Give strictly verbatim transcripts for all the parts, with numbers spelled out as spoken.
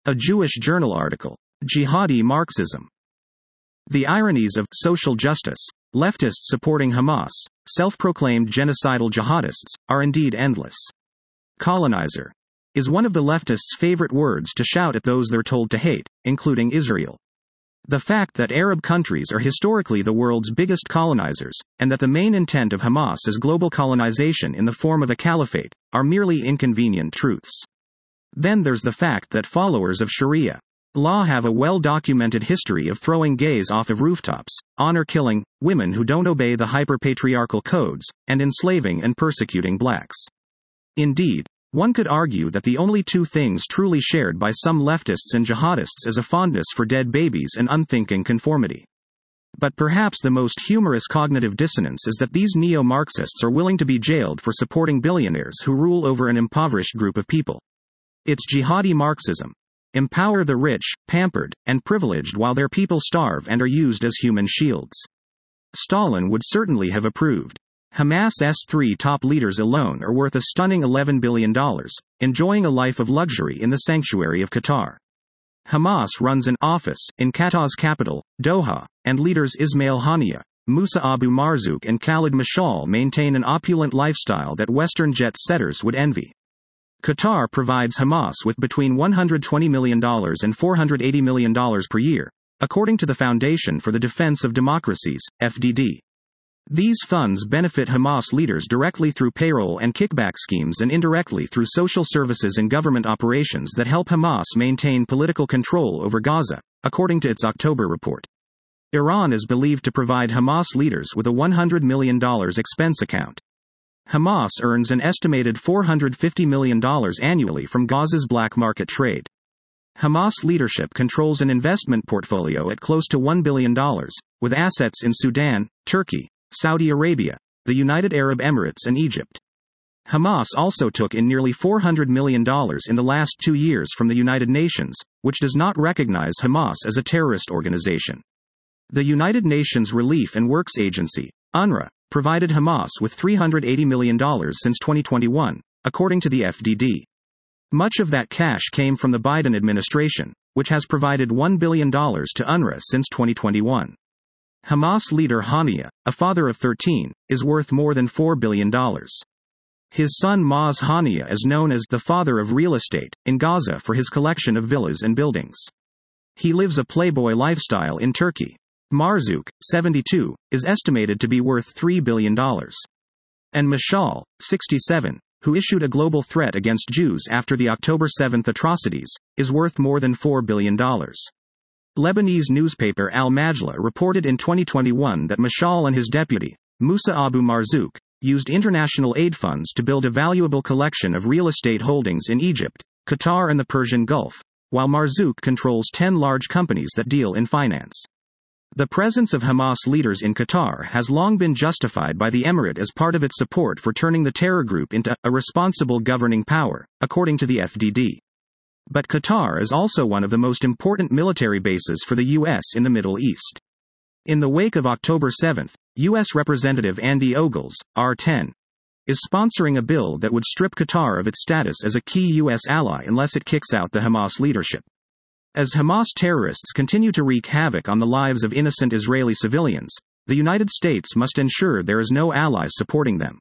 A Jewish Journal article. Jihadi Marxism. The ironies of social justice, leftists supporting Hamas, self-proclaimed genocidal jihadists, are indeed endless. Colonizer is one of the leftists' favorite words to shout at those they're told to hate, including Israel. The fact that Arab countries are historically the world's biggest colonizers, and that the main intent of Hamas is global colonization in the form of a caliphate, are merely inconvenient truths. Then there's the fact that followers of Sharia law have a well-documented history of throwing gays off of rooftops, honor-killing women who don't obey the hyper-patriarchal codes, and enslaving and persecuting blacks. Indeed, one could argue that the only two things truly shared by some leftists and jihadists is a fondness for dead babies and unthinking conformity. But perhaps the most humorous cognitive dissonance is that these neo-Marxists are willing to be jailed for supporting billionaires who rule over an impoverished group of people. It's jihadi Marxism. Empower the rich, pampered, and privileged while their people starve and are used as human shields. Stalin would certainly have approved. Hamas's three top leaders alone are worth a stunning eleven billion dollars, enjoying a life of luxury in the sanctuary of Qatar. Hamas runs an office in Qatar's capital, Doha, and leaders Ismail Haniyeh, Musa Abu Marzouk and Khalid Mashal maintain an opulent lifestyle that Western jet-setters would envy. Qatar provides Hamas with between one hundred twenty million dollars and four hundred eighty million dollars per year, according to the Foundation for the Defense of Democracies, F D D. These funds benefit Hamas leaders directly through payroll and kickback schemes and indirectly through social services and government operations that help Hamas maintain political control over Gaza, according to its October report. Iran is believed to provide Hamas leaders with a one hundred million dollars expense account. Hamas earns an estimated four hundred fifty million dollars annually from Gaza's black market trade. Hamas leadership controls an investment portfolio at close to one billion dollars, with assets in Sudan, Turkey, Saudi Arabia, the United Arab Emirates and Egypt. Hamas also took in nearly four hundred million dollars in the last two years from the United Nations, which does not recognize Hamas as a terrorist organization. The United Nations Relief and Works Agency, UNRWA, provided Hamas with three hundred eighty million dollars since twenty twenty-one, according to the F D D. Much of that cash came from the Biden administration, which has provided one billion dollars to UNRWA since twenty twenty-one. Hamas leader Haniyeh, a father of thirteen, is worth more than four billion dollars. His son Maaz Haniyeh is known as the father of real estate in Gaza for his collection of villas and buildings. He lives a playboy lifestyle in Turkey. Marzouk, seventy-two, is estimated to be worth three billion dollars. And Mashal, sixty-seven, who issued a global threat against Jews after the October seventh atrocities, is worth more than four billion dollars. Lebanese newspaper Al-Majla reported in twenty twenty-one that Mashal and his deputy, Musa Abu Marzouk, used international aid funds to build a valuable collection of real estate holdings in Egypt, Qatar and the Persian Gulf, while Marzouk controls ten large companies that deal in finance. The presence of Hamas leaders in Qatar has long been justified by the emirate as part of its support for turning the terror group into a responsible governing power, according to the F D D. But Qatar is also one of the most important military bases for the U S in the Middle East. In the wake of October seventh, U S Representative Andy Ogles, R ten, is sponsoring a bill that would strip Qatar of its status as a key U S ally unless it kicks out the Hamas leadership. As Hamas terrorists continue to wreak havoc on the lives of innocent Israeli civilians, the United States must ensure there is no allies supporting them.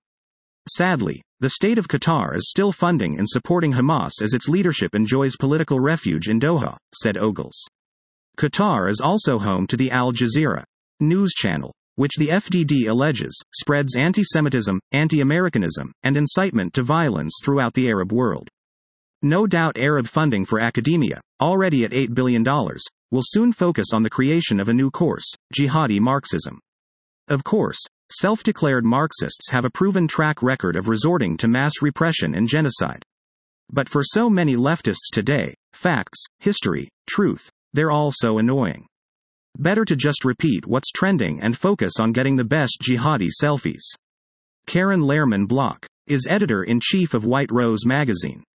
Sadly, the state of Qatar is still funding and supporting Hamas as its leadership enjoys political refuge in Doha, said Ogles. Qatar is also home to the Al Jazeera news channel, which the F D D alleges spreads anti-Semitism, anti-Americanism, and incitement to violence throughout the Arab world. No doubt Arab funding for academia, already at eight billion dollars, will soon focus on the creation of a new course, Jihadi Marxism. Of course, self-declared Marxists have a proven track record of resorting to mass repression and genocide. But for so many leftists today, facts, history, truth, they're all so annoying. Better to just repeat what's trending and focus on getting the best jihadi selfies. Karen Lehrman Bloch is editor-in-chief of White Rose magazine.